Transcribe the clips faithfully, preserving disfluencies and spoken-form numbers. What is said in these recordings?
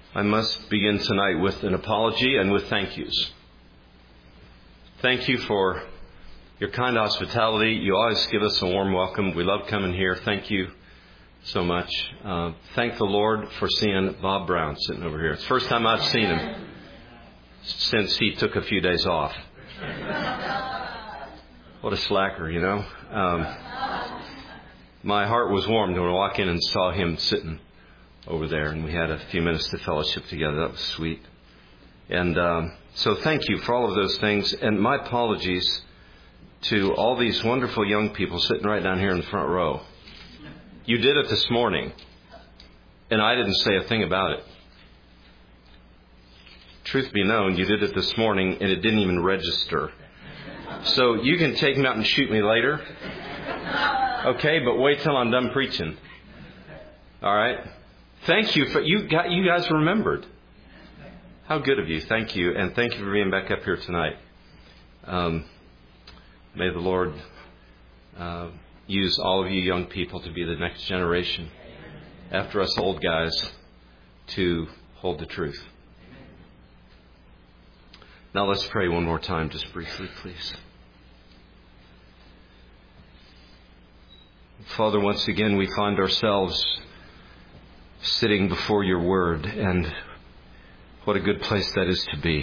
I must begin tonight with an apology and with thank yous. Thank you for your kind hospitality. You always give us a warm welcome. We love coming here. Thank you so much. Uh, thank the Lord for seeing Bob Brown sitting over here. It's the first time I've seen him since he took a few days off. What a slacker, you know. Um, my heart was warmed when I walked in and saw him sitting over there, and we had a few minutes to fellowship together. That was sweet. And um, so thank you for all of those things. And my apologies to all these wonderful young people sitting right down here in the front row. You did it this morning, and I didn't say a thing about it. Truth be known, you did it this morning, and it didn't even register. So you can take me out and shoot me later. Okay, but wait till I'm done preaching. All right? Thank you for you got you guys remembered. How good of you. Thank you. And thank you for being back up here tonight. Um, may the Lord uh, use all of you young people to be the next generation after us old guys to hold the truth. Now let's pray one more time, just briefly, please. Father, once again we find ourselves sitting before your word, and what a good place that is to be.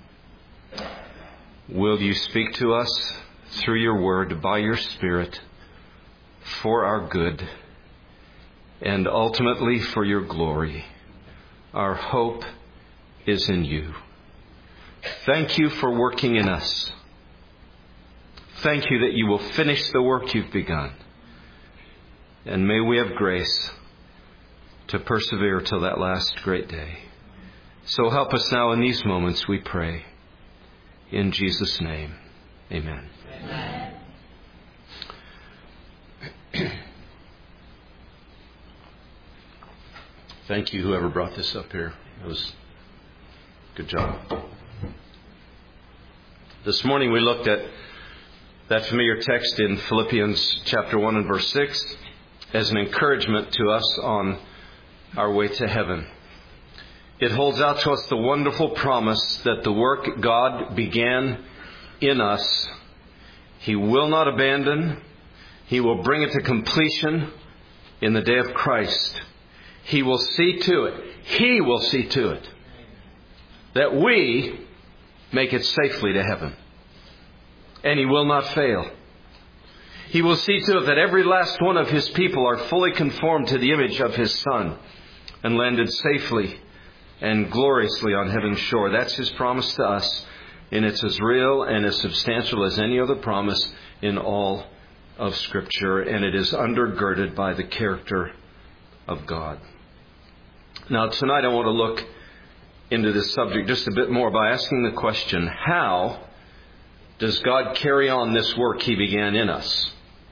Will you speak to us through your word, by your Spirit, for our good, and ultimately for your glory. Our hope is in you. Thank you for working in us. Thank you that you will finish the work you've begun. And may we have grace to persevere till that last great day. So help us now in these moments, we pray. In Jesus' name, amen. Amen. Thank you, whoever brought this up here. It was good job. This morning we looked at that familiar text in Philippians chapter one and verse six as an encouragement to us on our way to heaven. It holds out to us the wonderful promise that the work God began in us, He will not abandon. He will bring it to completion in the day of Christ. He will see to it. He will see to it that we make it safely to heaven. And He will not fail. He will see to it that every last one of His people are fully conformed to the image of His Son and landed safely and gloriously on heaven's shore. That's His promise to us, and it's as real and as substantial as any other promise in all of Scripture, and it is undergirded by the character of God. Now, tonight I want to look into this subject just a bit more by asking the question, how does God carry on this work He began in us?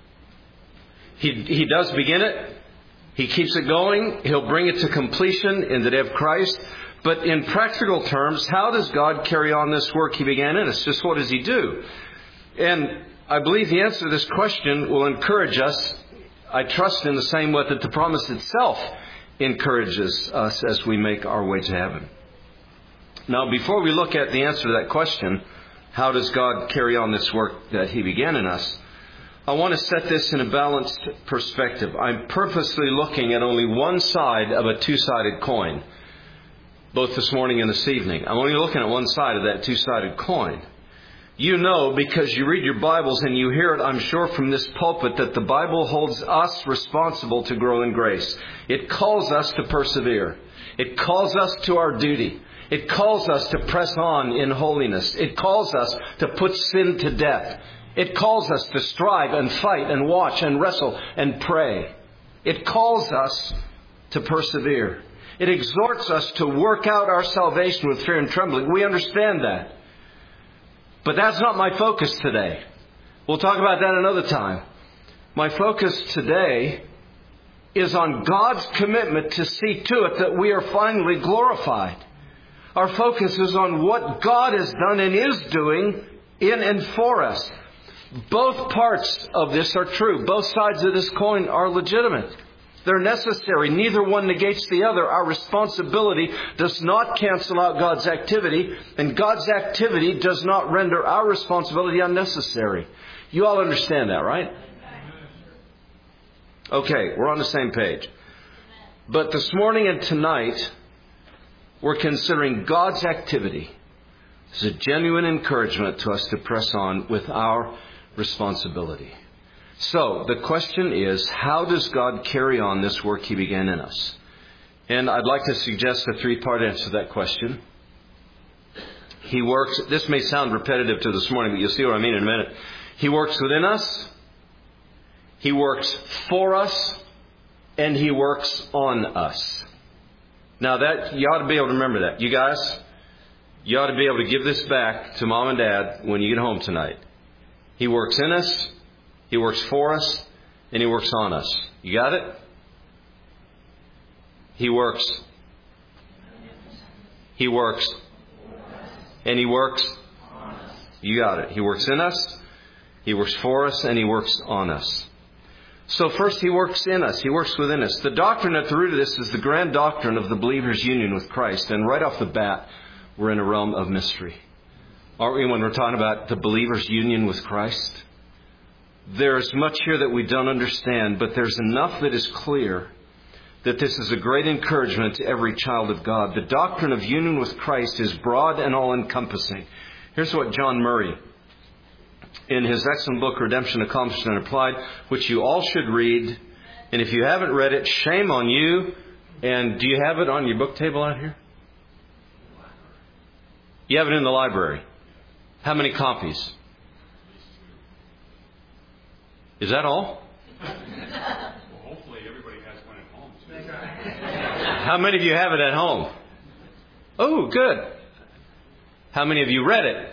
He, he does begin it. He keeps it going. He'll bring it to completion in the day of Christ. But in practical terms, how does God carry on this work He began in us? Just what does He do? And I believe the answer to this question will encourage us, I trust, in the same way that the promise itself encourages us as we make our way to heaven. Now, before we look at the answer to that question, how does God carry on this work that He began in us? I want to set this in a balanced perspective. I'm purposely looking at only one side of a two-sided coin, both this morning and this evening. I'm only looking at one side of that two-sided coin. You know, because you read your Bibles and you hear it, I'm sure, from this pulpit, that the Bible holds us responsible to grow in grace. It calls us to persevere. It calls us to our duty. It calls us to press on in holiness. It calls us to put sin to death. It calls us to strive and fight and watch and wrestle and pray. It calls us to persevere. It exhorts us to work out our salvation with fear and trembling. We understand that. But that's not my focus today. We'll talk about that another time. My focus today is on God's commitment to see to it that we are finally glorified. Our focus is on what God has done and is doing in and for us. Both parts of this are true. Both sides of this coin are legitimate. They're necessary. Neither one negates the other. Our responsibility does not cancel out God's activity, and God's activity does not render our responsibility unnecessary. You all understand that, right? Okay, we're on the same page. But this morning and tonight, we're considering God's activity as a genuine encouragement to us to press on with our responsibility. So, the question is, how does God carry on this work He began in us? And I'd like to suggest a three-part answer to that question. He works, this may sound repetitive to this morning, but you'll see what I mean in a minute. He works within us, He works for us, and He works on us. Now that, you ought to be able to remember that. You guys, you ought to be able to give this back to Mom and Dad when you get home tonight. He works in us, He works for us, and He works on us. You got it? He works. He works. And He works. You got it. He works in us, He works for us, and He works on us. So first, He works in us. He works within us. The doctrine at the root of this is the grand doctrine of the believer's union with Christ. And right off the bat, we're in a realm of mystery. Aren't we, when we're talking about the believer's union with Christ? There's much here that we don't understand, but there's enough that is clear that this is a great encouragement to every child of God. The doctrine of union with Christ is broad and all-encompassing. Here's what John Murray, in his excellent book, Redemption Accomplished and Applied, which you all should read. And if you haven't read it, shame on you. And do you have it on your book table out here? You have it in the library. How many copies? Is that all? Well, hopefully everybody has one at home. So. How many of you have it at home? Oh, good. How many of you read it?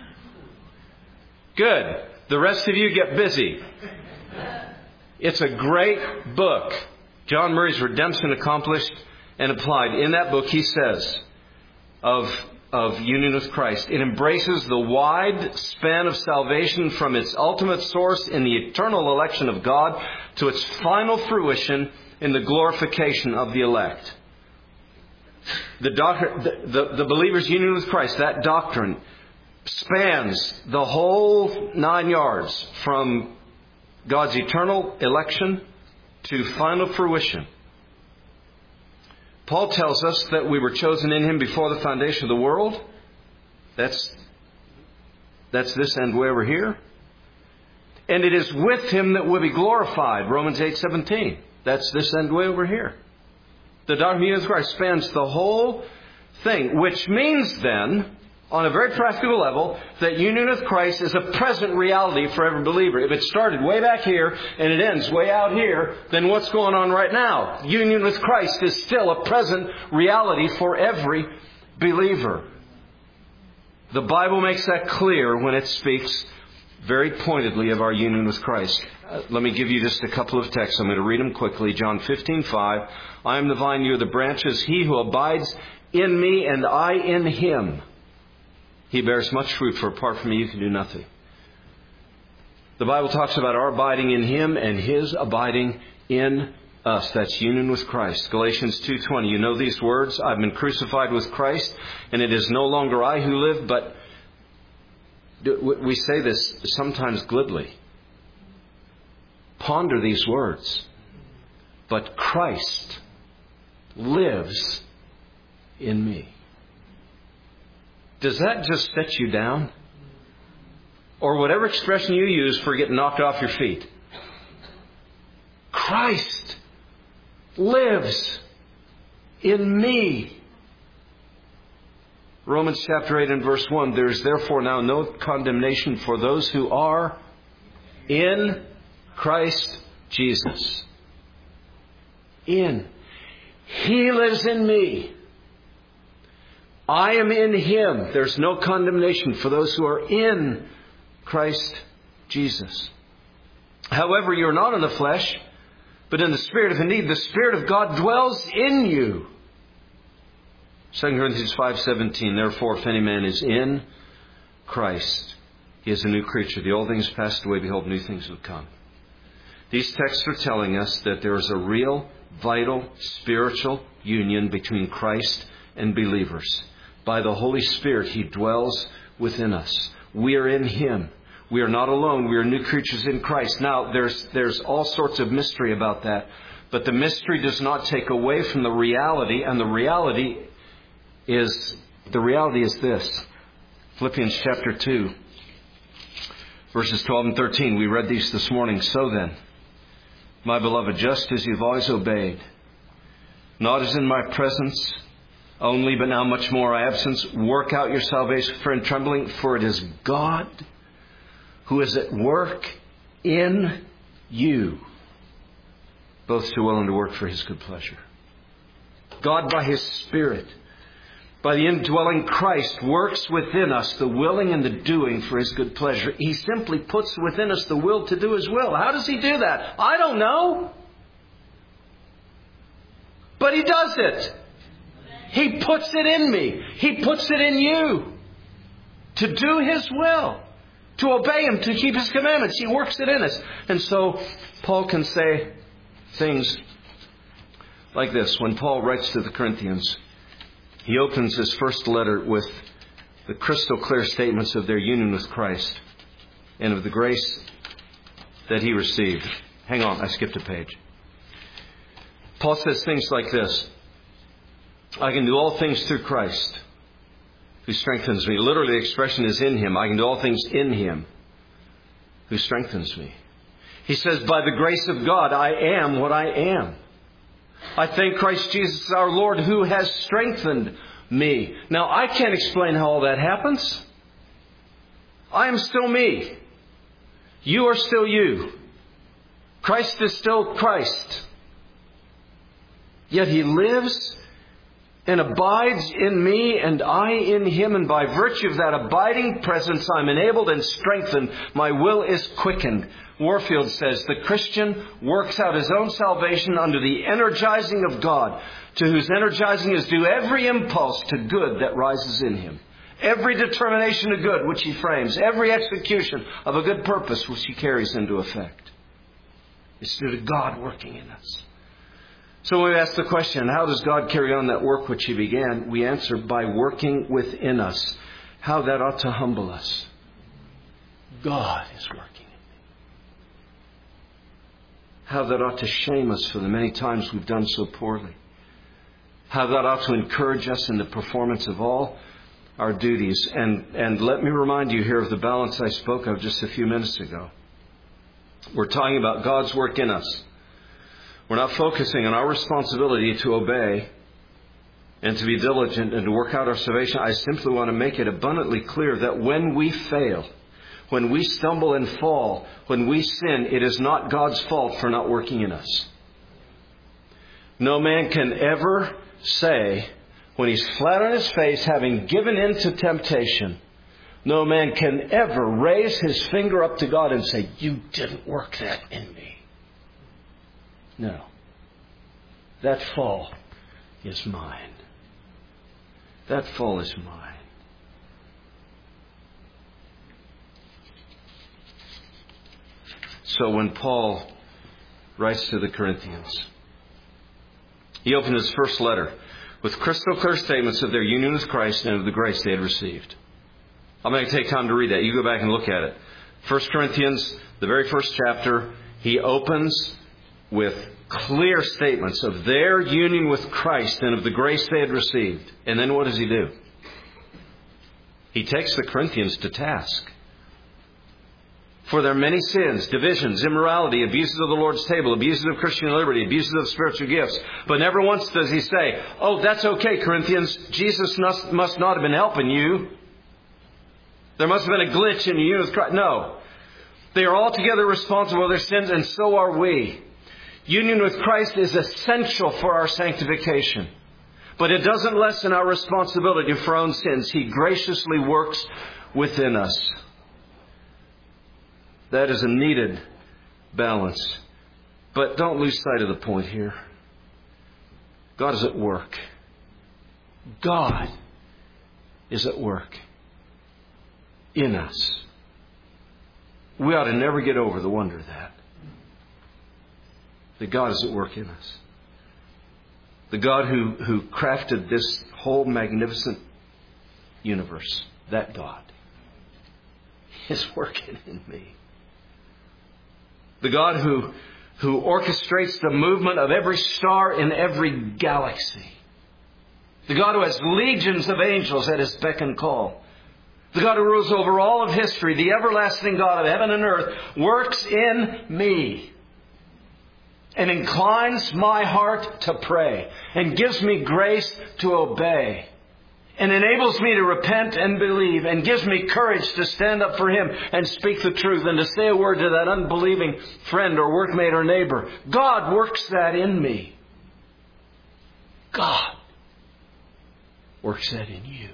Good. The rest of you get busy. It's a great book. John Murray's Redemption Accomplished and Applied. In that book, he says of of union with Christ, it embraces the wide span of salvation from its ultimate source in the eternal election of God to its final fruition in the glorification of the elect. The, doctrine, the, the, the believer's union with Christ, that doctrine spans the whole nine yards from God's eternal election to final fruition. Paul tells us that we were chosen in Him before the foundation of the world. That's, that's this end way over here. And it is with Him that we'll be glorified. Romans eight seventeen. That's this end way over here. The doctrine of union with Christ spans the whole thing, which means then, on a very practical level, that union with Christ is a present reality for every believer. If it started way back here and it ends way out here, then what's going on right now? Union with Christ is still a present reality for every believer. The Bible makes that clear when it speaks very pointedly of our union with Christ. Uh, let me give you just a couple of texts. I'm going to read them quickly. John fifteen five. I am the vine, you are the branches. He who abides in me and I in him, he bears much fruit, for apart from me you can do nothing. The Bible talks about our abiding in Him and His abiding in us. That's union with Christ. Galatians two twenty. You know these words. I've been crucified with Christ, and it is no longer I who live, but we say this sometimes glibly. Ponder these words. But Christ lives in me. Does that just set you down? Or whatever expression you use for getting knocked off your feet. Christ lives in me. Romans chapter eight and verse one. There is therefore now no condemnation for those who are in Christ Jesus. In. He lives in me. I am in Him. There's no condemnation for those who are in Christ Jesus. However, you're not in the flesh, but in the Spirit. If indeed the Spirit of God dwells in you. Second Corinthians five seventeen. Therefore, if any man is in Christ, he is a new creature. The old things passed away. Behold, new things have come. These texts are telling us that there is a real, vital, spiritual union between Christ and believers. By the Holy Spirit, He dwells within us. We are in Him. We are not alone. We are new creatures in Christ. Now, there's there's all sorts of mystery about that. But the mystery does not take away from the reality. And the reality is, the reality is this. Philippians chapter two, verses twelve and thirteen. We read these this morning. So then, my beloved, just as you've always obeyed, not as in my presence only, but now much more my absence, work out your salvation with fear and trembling, for it is God who is at work in you, both to will and to work for His good pleasure. God, by His Spirit, by the indwelling Christ, works within us the willing and the doing for His good pleasure. He simply puts within us the will to do His will. How does He do that? I don't know. But He does it. He puts it in me. He puts it in you. To do His will. To obey Him. To keep His commandments. He works it in us. And so Paul can say things like this. When Paul writes to the Corinthians, he opens his first letter with the crystal clear statements of their union with Christ and of the grace that he received. Hang on, I skipped a page. Paul says things like this. I can do all things through Christ who strengthens me. Literally, the expression is in Him. I can do all things in Him who strengthens me. He says, by the grace of God, I am what I am. I thank Christ Jesus our Lord who has strengthened me. Now, I can't explain how all that happens. I am still me. You are still you. Christ is still Christ. Yet He lives and abides in me and I in Him. And by virtue of that abiding presence, I'm enabled and strengthened. My will is quickened. Warfield says, the Christian works out his own salvation under the energizing of God, to whose energizing is due every impulse to good that rises in him. Every determination of good which he frames. Every execution of a good purpose which he carries into effect. It's due to God working in us. So when we ask the question, how does God carry on that work which He began? We answer, by working within us. How that ought to humble us. God is working in me. How that ought to shame us for the many times we've done so poorly. How that ought to encourage us in the performance of all our duties. And, and let me remind you here of the balance I spoke of just a few minutes ago. We're talking about God's work in us. We're not focusing on our responsibility to obey and to be diligent and to work out our salvation. I simply want to make it abundantly clear that when we fail, when we stumble and fall, when we sin, it is not God's fault for not working in us. No man can ever say, when he's flat on his face, having given in to temptation, no man can ever raise his finger up to God and say, you didn't work that in me. No. That fall is mine. That fall is mine. So when Paul writes to the Corinthians, he opened his first letter with crystal clear statements of their union with Christ and of the grace they had received. I'm going to take time to read that. You go back and look at it. First Corinthians, the very first chapter, he opens with clear statements of their union with Christ and of the grace they had received. And then what does he do? He takes the Corinthians to task for their many sins, divisions, immorality, abuses of the Lord's table, abuses of Christian liberty, abuses of spiritual gifts. But never once does he say, oh, that's okay, Corinthians. Jesus must, must not have been helping you. There must have been a glitch in your union with Christ. No. They are altogether responsible for their sins, and so are we. Union with Christ is essential for our sanctification. But it doesn't lessen our responsibility for our own sins. He graciously works within us. That is a needed balance. But don't lose sight of the point here. God is at work. God is at work in us. We ought to never get over the wonder of that. that God is at work in us. The God who, who crafted this whole magnificent universe, that God, is working in me. The God who, who orchestrates the movement of every star in every galaxy. The God who has legions of angels at His beck and call. The God who rules over all of history, the everlasting God of heaven and earth, works in me and inclines my heart to pray and gives me grace to obey and enables me to repent and believe and gives me courage to stand up for Him and speak the truth and to say a word to that unbelieving friend or workmate or neighbor. God works that in me. God works that in you.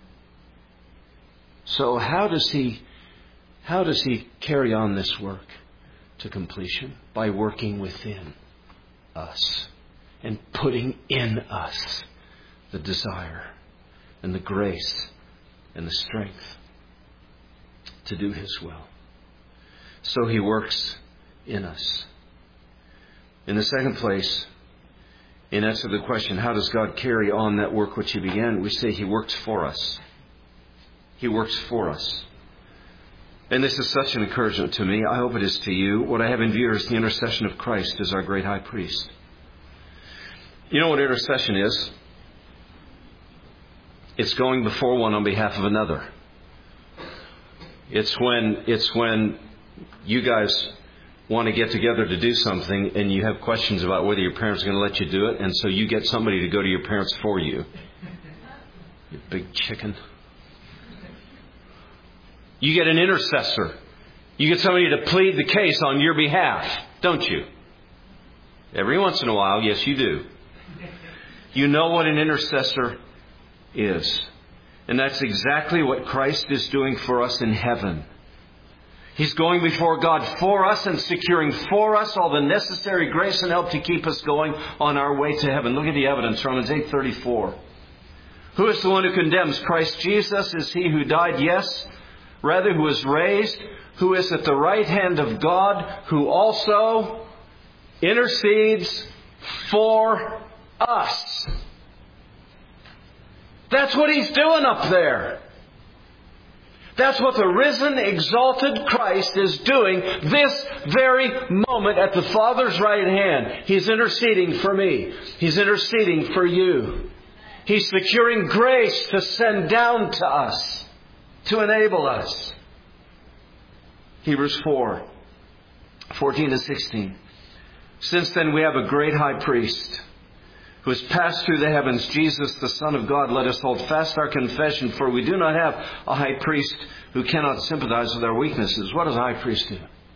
So how does He, how does He carry on this work to completion? By working within us and putting in us the desire and the grace and the strength to do His will. So He works in us. In the second place, in answer to the question, how does God carry on that work which He began? We say He works for us. He works for us. And this is such an encouragement to me. I hope it is to you. What I have in view is the intercession of Christ as our great high priest. You know what intercession is? It's going before one on behalf of another. It's when, it's when you guys want to get together to do something and you have questions about whether your parents are going to let you do it, and so you get somebody to go to your parents for you. You big chicken. You get an intercessor. You get somebody to plead the case on your behalf, don't you? Every once in a while, yes, you do. You know what an intercessor is. And that's exactly what Christ is doing for us in heaven. He's going before God for us and securing for us all the necessary grace and help to keep us going on our way to heaven. Look at the evidence, Romans eight thirty-four. Who is the one who condemns? Christ Jesus is He who died, yes, rather who was raised, who is at the right hand of God, who also intercedes for us. That's what He's doing up there. That's what the risen, exalted Christ is doing this very moment at the Father's right hand. He's interceding for me. He's interceding for you. He's securing grace to send down to us, to enable us. Hebrews four, fourteen to sixteen. Since then we have a great high priest who has passed through the heavens, Jesus, the Son of God. Let us hold fast our confession, for we do not have a high priest who cannot sympathize with our weaknesses. What does a high priest do?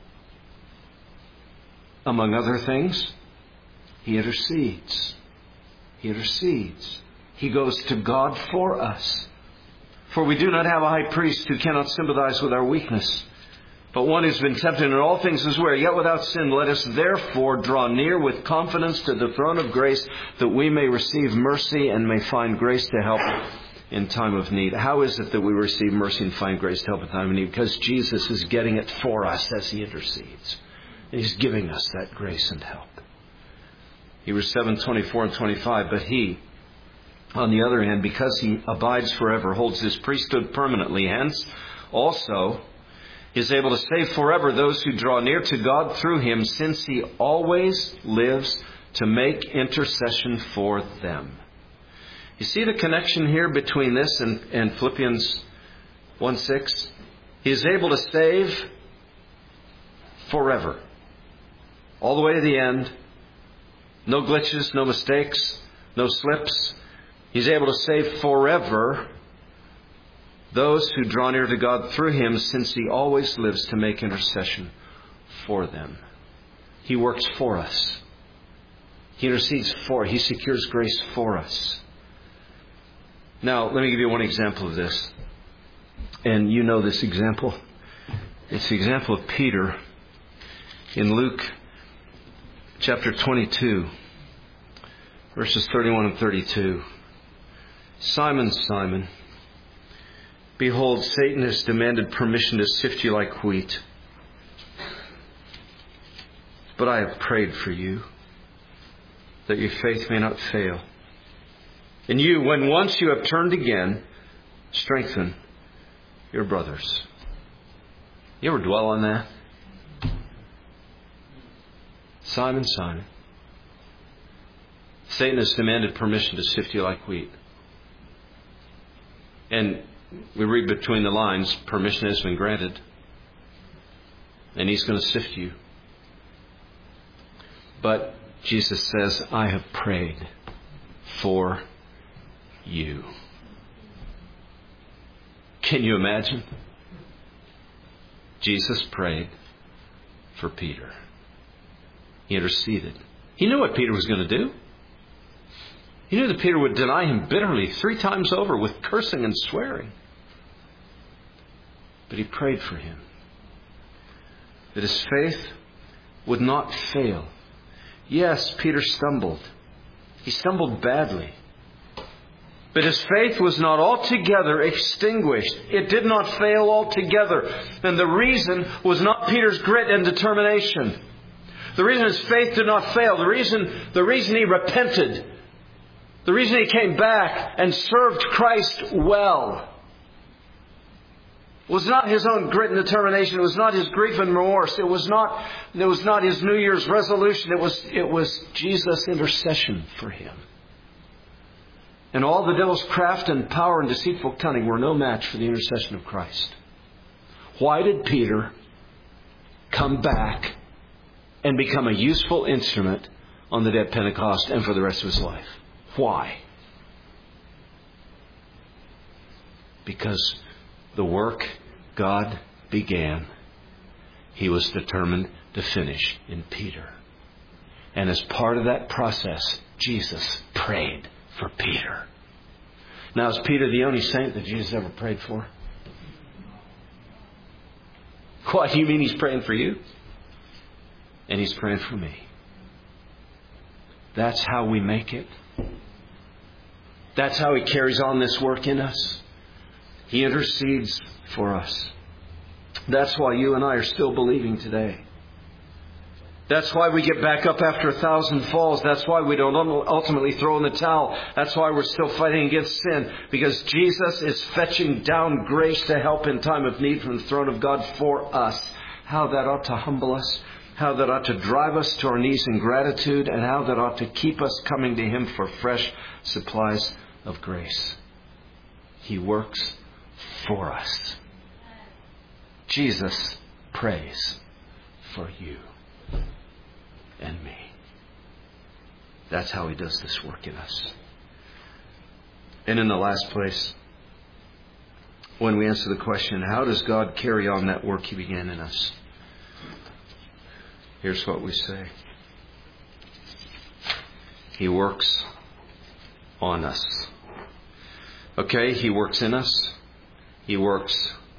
Among other things, he intercedes. He intercedes. He goes to God for us. For we do not have a high priest who cannot sympathize with our weakness, but one who's been tempted in all things as we are, yet without sin. Let us therefore draw near with confidence to the throne of grace, that we may receive mercy and may find grace to help in time of need. How is it that we receive mercy and find grace to help in time of need? Because Jesus is getting it for us as He intercedes. And He's giving us that grace and help. Hebrews seven, twenty-four and twenty-five. But He, on the other hand, because He abides forever, holds His priesthood permanently. Hence, also, He is able to save forever those who draw near to God through Him, since He always lives to make intercession for them. You see the connection here between this and, and Philippians one six? He is able to save forever. All the way to the end. No glitches, no mistakes, no slips. He's able to save forever those who draw near to God through Him, since He always lives to make intercession for them. He works for us. He intercedes for, He secures grace for us. Now, let me give you one example of this. And you know this example. It's the example of Peter in Luke chapter twenty-two, verses thirty-one and thirty-two. Simon, Simon, behold, Satan has demanded permission to sift you like wheat. But I have prayed for you, that your faith may not fail. And you, when once you have turned again, strengthen your brothers. You ever dwell on that? Simon, Simon, Satan has demanded permission to sift you like wheat. And we read between the lines, permission has been granted. And he's going to sift you. But Jesus says, I have prayed for you. Can you imagine? Jesus prayed for Peter. He interceded. He knew what Peter was going to do. He knew that Peter would deny him bitterly three times over with cursing and swearing. But he prayed for him, that his faith would not fail. Yes, Peter stumbled. He stumbled badly. But his faith was not altogether extinguished. It did not fail altogether. And the reason was not Peter's grit and determination. The reason his faith did not fail, the reason, the reason he repented, the reason he came back and served Christ well, was not his own grit and determination. It was not his grief and remorse. It was not, it was not his New Year's resolution. It was, it was Jesus' intercession for him. And all the devil's craft and power and deceitful cunning were no match for the intercession of Christ. Why did Peter come back and become a useful instrument on the day of Pentecost and for the rest of his life? Why? Because the work God began, He was determined to finish in Peter. And as part of that process, Jesus prayed for Peter. Now, is Peter the only saint that Jesus ever prayed for? What, do you mean He's praying for you? And He's praying for me. That's how we make it. That's how He carries on this work in us. He intercedes for us. That's why you and I are still believing today. That's why we get back up after a thousand falls. That's why we don't ultimately throw in the towel. That's why we're still fighting against sin. Because Jesus is fetching down grace to help in time of need from the throne of God for us. How that ought to humble us. How that ought to drive us to our knees in gratitude. And how that ought to keep us coming to Him for fresh supplies of grace. He works for us. Jesus prays for you and me. That's how He does this work in us. And in the last place, when we answer the question, how does God carry on that work He began in us? Here's what we say. He works on us. Okay, He works in us. He works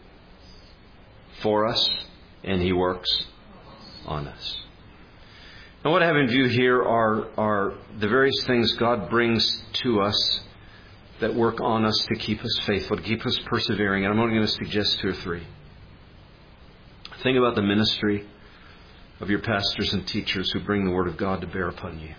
for us. And He works on us. Now, what I have in view here are, are the various things God brings to us that work on us to keep us faithful, to keep us persevering. And I'm only going to suggest two or three. Think about the ministry of your pastors and teachers who bring the Word of God to bear upon you.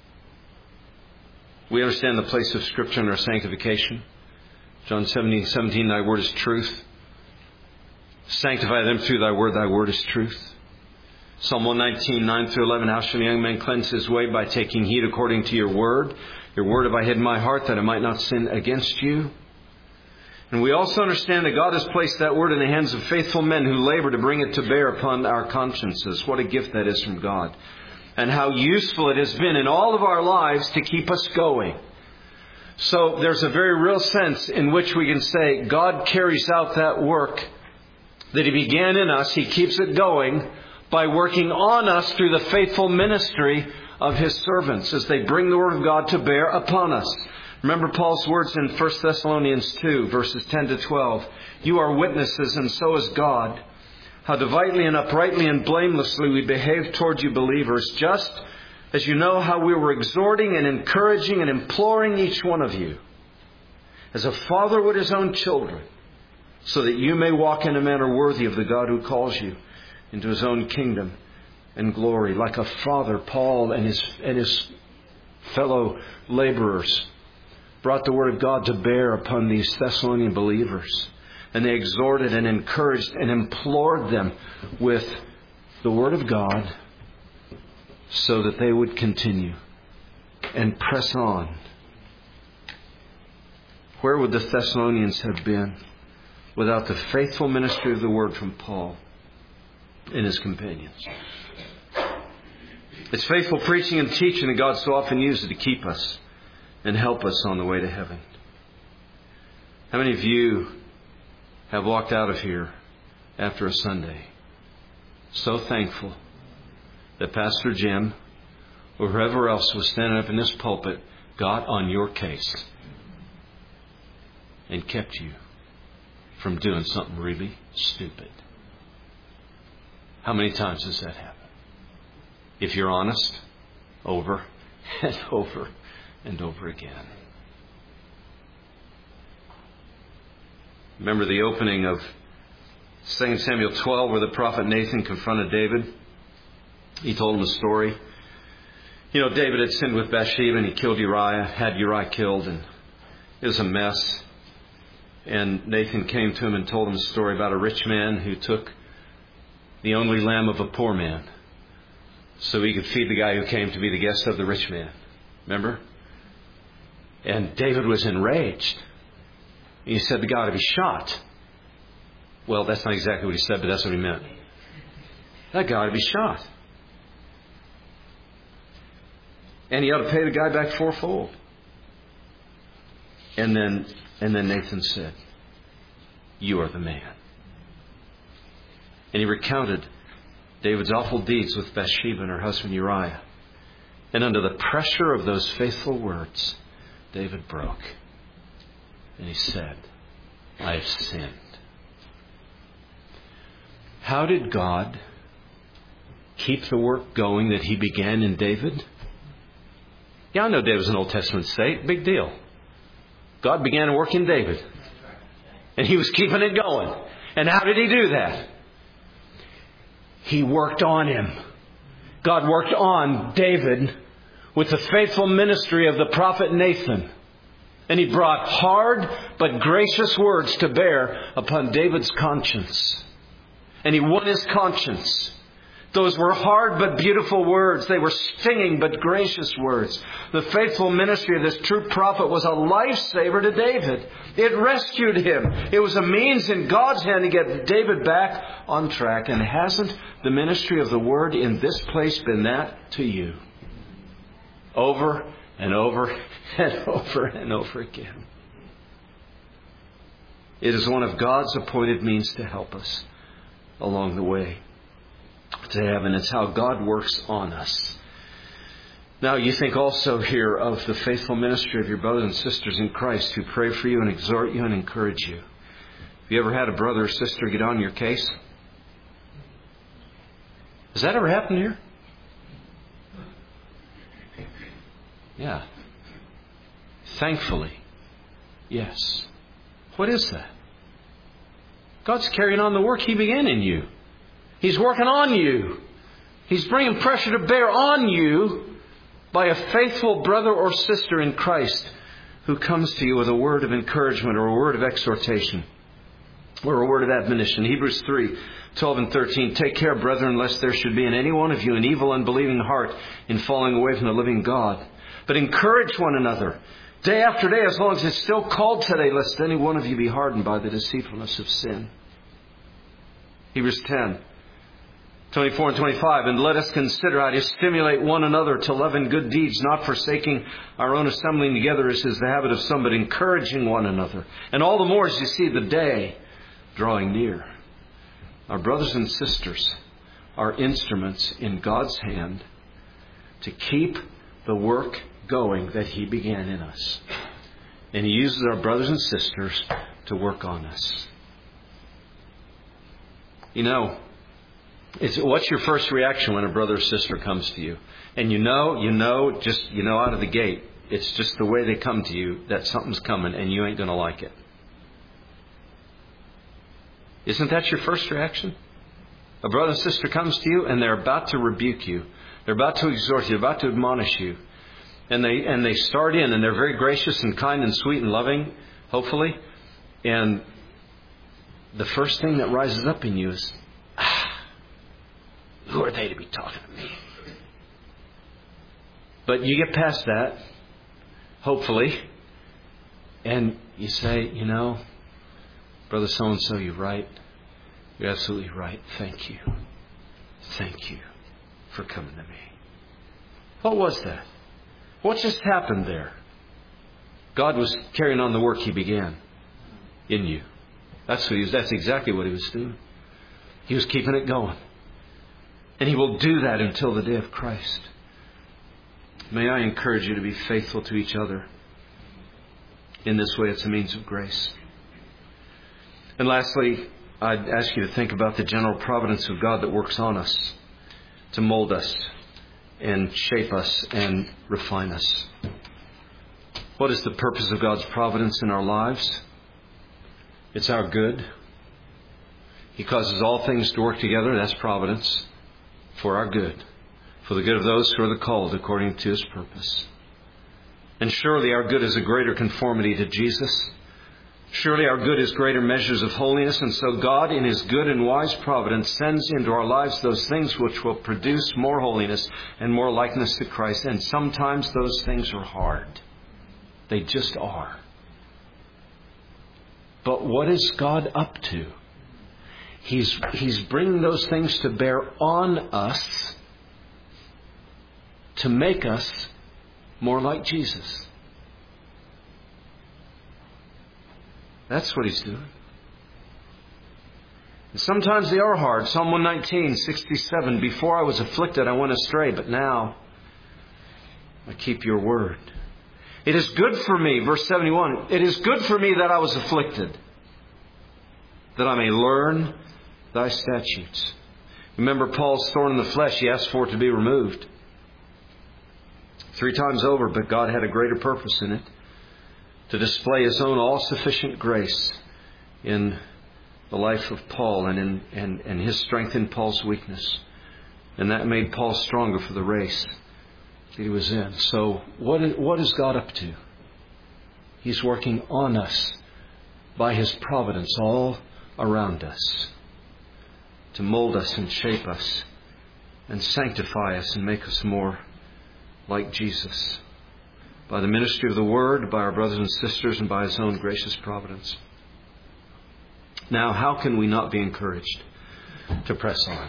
We understand the place of Scripture in our sanctification. John seventeen seventeen, Thy Word is truth. Sanctify them through Thy Word. Thy Word is truth. Psalm one nineteen, nine through eleven, how shall a young man cleanse his way? By taking heed according to your word. Your word have I hid in my heart that I might not sin against you. And we also understand that God has placed that word in the hands of faithful men who labor to bring it to bear upon our consciences. What a gift that is from God. And how useful it has been in all of our lives to keep us going. So there's a very real sense in which we can say God carries out that work that He began in us. He keeps it going by working on us through the faithful ministry of His servants as they bring the Word of God to bear upon us. Remember Paul's words in First Thessalonians two, verses ten to twelve. You are witnesses, and so is God, how devoutly and uprightly and blamelessly we behave toward you believers, just as you know how we were exhorting and encouraging and imploring each one of you, as a father would his own children, so that you may walk in a manner worthy of the God who calls you into His own kingdom and glory. Like a father, Paul and his, and his fellow laborers brought the Word of God to bear upon these Thessalonian believers. And they exhorted and encouraged and implored them with the Word of God so that they would continue and press on. Where would the Thessalonians have been without the faithful ministry of the Word from Paul and his companions? It's faithful preaching and teaching that God so often uses to keep us and help us on the way to heaven. How many of you have walked out of here after a Sunday so thankful that Pastor Jim or whoever else was standing up in this pulpit got on your case and kept you from doing something really stupid? How many times has that happened? If you're honest, over and over and over again. Remember the opening of Second Samuel twelve where the prophet Nathan confronted David? He told him a story. You know, David had sinned with Bathsheba and he killed Uriah, had Uriah killed, and it was a mess. And Nathan came to him and told him a story about a rich man who took the only lamb of a poor man so he could feed the guy who came to be the guest of the rich man. Remember? And David was enraged. He said the guy ought to be shot. Well, that's not exactly what he said, but that's what he meant. That guy ought to be shot. And he ought to pay the guy back fourfold. And then, and then Nathan said, "You are the man." And he recounted David's awful deeds with Bathsheba and her husband Uriah. And under the pressure of those faithful words, David broke. And he said, "I have sinned." How did God keep the work going that He began in David? Yeah, I know David's an Old Testament saint. Big deal. God began a work in David. And He was keeping it going. And how did He do that? He worked on him. God worked on David with the faithful ministry of the prophet Nathan. And He brought hard but gracious words to bear upon David's conscience. And he won his conscience. Those were hard but beautiful words. They were stinging but gracious words. The faithful ministry of this true prophet was a lifesaver to David. It rescued him. It was a means in God's hand to get David back on track. And hasn't the ministry of the Word in this place been that to you? Over and over and over and over again. It is one of God's appointed means to help us along the way to heaven. It's how God works on us. Now, you think also here of the faithful ministry of your brothers and sisters in Christ who pray for you and exhort you and encourage you. Have you ever had a brother or sister get on your case? Has that ever happened here? Yeah. Thankfully, yes. What is that? God's carrying on the work He began in you. He's working on you. He's bringing pressure to bear on you by a faithful brother or sister in Christ who comes to you with a word of encouragement or a word of exhortation or a word of admonition. Hebrews three, twelve and thirteen. Take care, brethren, lest there should be in any one of you an evil, unbelieving heart in falling away from the living God. But encourage one another day after day, as long as it's still called today, lest any one of you be hardened by the deceitfulness of sin. Hebrews ten, twenty-four and twenty-five. And let us consider how to stimulate one another to love and good deeds, not forsaking our own assembling together as is the habit of some, but encouraging one another. And all the more as you see the day drawing near. Our brothers and sisters are instruments in God's hand to keep the work going that He began in us. And He uses our brothers and sisters to work on us. You know, it's, what's your first reaction when a brother or sister comes to you? And you know, you know, just, you know, out of the gate, it's just the way they come to you that something's coming and you ain't going to like it. Isn't that your first reaction? A brother and sister comes to you and they're about to rebuke you. They're about to exhort you, they're about to admonish you. And they and they start in and they're very gracious and kind and sweet and loving, hopefully. And the first thing that rises up in you is, ah, who are they to be talking to me? But you get past that, hopefully, and you say, you know, Brother so-and-so, you're right. You're absolutely right. Thank you. Thank you for coming to me. What was that? What just happened there? God was carrying on the work He began in you. That's what he was, that's exactly what He was doing. He was keeping it going. And He will do that until the day of Christ. May I encourage you to be faithful to each other. In this way, it's a means of grace. And lastly, I'd ask you to think about the general providence of God that works on us to mold us and shape us and refine us. What is the purpose of God's providence in our lives? It's our good. He causes all things to work together, that's providence, for our good, for the good of those who are the called according to His purpose. And surely our good is a greater conformity to Jesus. Surely our good is greater measures of holiness. And so God, in His good and wise providence, sends into our lives those things which will produce more holiness and more likeness to Christ. And sometimes those things are hard. They just are. But what is God up to? He's, he's bringing those things to bear on us to make us more like Jesus. That's what He's doing. And sometimes they are hard. Psalm one nineteen, sixty-seven. Before I was afflicted, I went astray, but now I keep your word. It is good for me, verse seventy-one, it is good for me that I was afflicted, that I may learn thy statutes. Remember Paul's thorn in the flesh, he asked for it to be removed. Three times over, but God had a greater purpose in it, to display His own all-sufficient grace in the life of Paul and, in, and, and His strength in Paul's weakness. And that made Paul stronger for the race that he was in. So what is, what is God up to? He's working on us by His providence all around us to mold us and shape us and sanctify us and make us more like Jesus, by the ministry of the Word, by our brothers and sisters, and by His own gracious providence. Now, how can we not be encouraged to press on?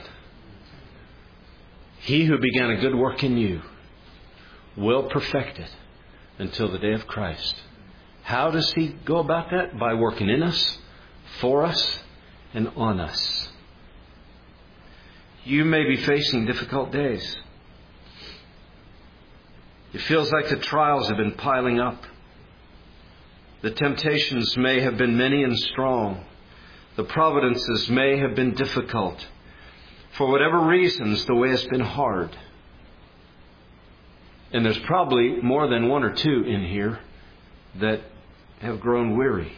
He who began a good work in you will perfect it until the day of Christ. How does He go about that? By working in us, for us, and on us. You may be facing difficult days. It feels like the trials have been piling up. The temptations may have been many and strong. The providences may have been difficult. For whatever reasons, the way has been hard. And there's probably more than one or two in here that have grown weary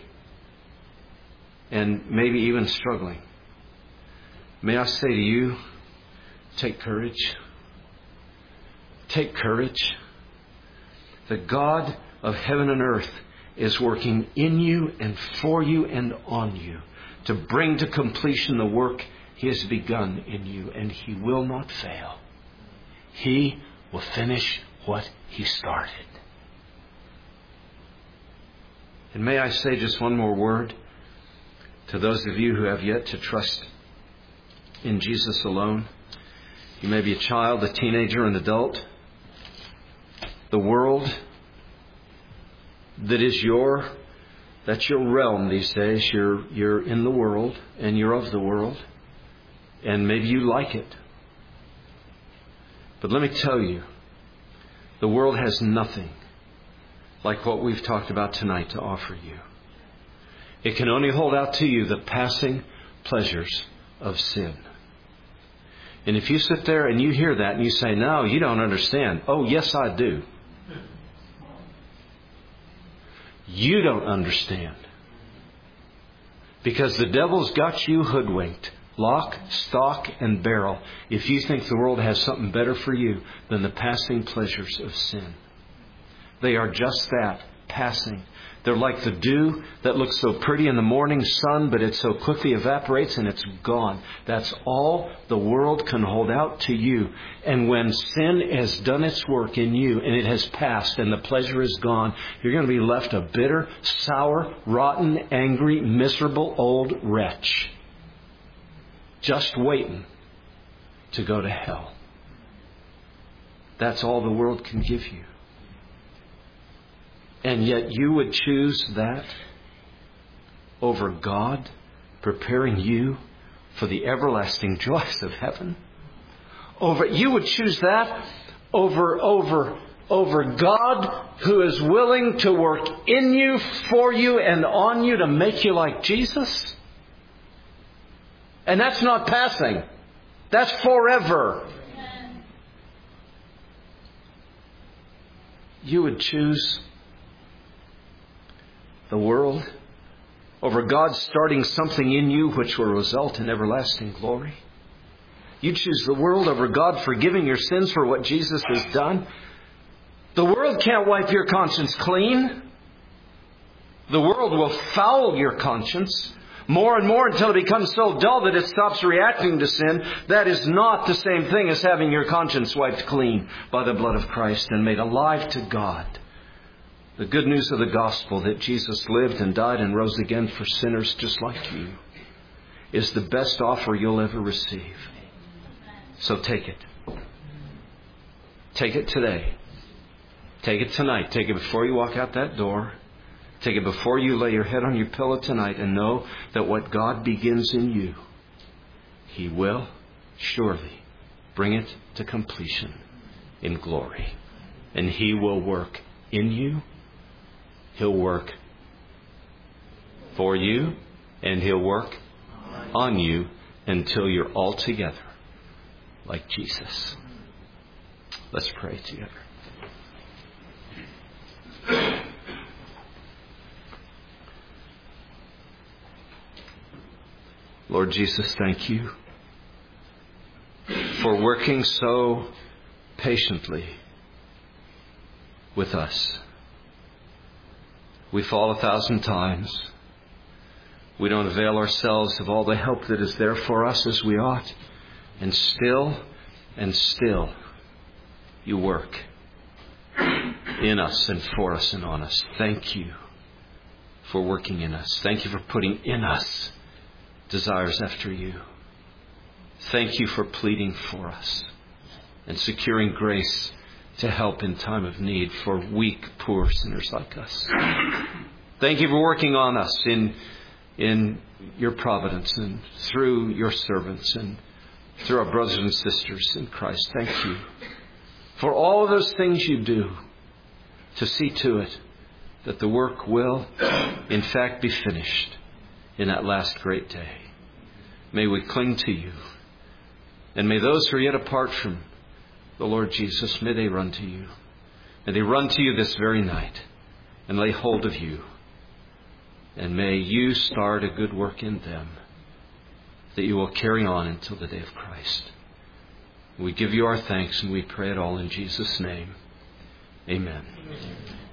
and maybe even struggling. May I say to you, take courage. Take courage. The God of heaven and earth is working in you and for you and on you to bring to completion the work He has begun in you, and He will not fail. He will finish what He started. And may I say just one more word to those of you who have yet to trust in Jesus alone. You may be a child, a teenager, an adult. The world that is your, that's your realm these days. You're, you're in the world and you're of the world. And maybe you like it. But let me tell you, the world has nothing like what we've talked about tonight to offer you. It can only hold out to you the passing pleasures of sin. And if you sit there and you hear that and you say, no, you don't understand. Oh, yes, I do. You don't understand. Because the devil's got you hoodwinked lock, stock, and barrel if you think the world has something better for you than the passing pleasures of sin. They are just that, passing. They're like the dew that looks so pretty in the morning sun, but it so quickly evaporates and it's gone. That's all the world can hold out to you. And when sin has done its work in you and it has passed and the pleasure is gone, you're going to be left a bitter, sour, rotten, angry, miserable old wretch. Just waiting to go to hell. That's all the world can give you. And yet you would choose that over God preparing you for the everlasting joys of heaven. Over you would choose that over over over God who is willing to work in you, for you, and on you to make you like Jesus. And that's not passing. That's forever. You would choose the world over God starting something in you which will result in everlasting glory. You choose the world over God forgiving your sins for what Jesus has done. The world can't wipe your conscience clean. The world will foul your conscience more and more until it becomes so dull that it stops reacting to sin. That is not the same thing as having your conscience wiped clean by the blood of Christ and made alive to God. The good news of the gospel that Jesus lived and died and rose again for sinners just like you is the best offer you'll ever receive. So take it. Take it today. Take it tonight. Take it before you walk out that door. Take it before you lay your head on your pillow tonight, and know that what God begins in you, He will surely bring it to completion in glory. And He will work in you. He'll work for you, and He'll work on you until you're all together like Jesus. Let's pray together. Lord Jesus, thank You for working so patiently with us. We fall a thousand times. We don't avail ourselves of all the help that is there for us as we ought. And still and still You work in us and for us and on us. Thank You for working in us. Thank You for putting in us desires after You. Thank You for pleading for us and securing grace to help in time of need for weak, poor sinners like us. Thank You for working on us in, in Your providence and through Your servants and through our brothers and sisters in Christ. Thank You for all of those things You do to see to it that the work will, in fact, be finished in that last great day. May we cling to You. And may those who are yet apart from the Lord Jesus, may they run to You. May they run to You this very night and lay hold of You. And may You start a good work in them that You will carry on until the day of Christ. We give You our thanks and we pray it all in Jesus' name. Amen. Amen.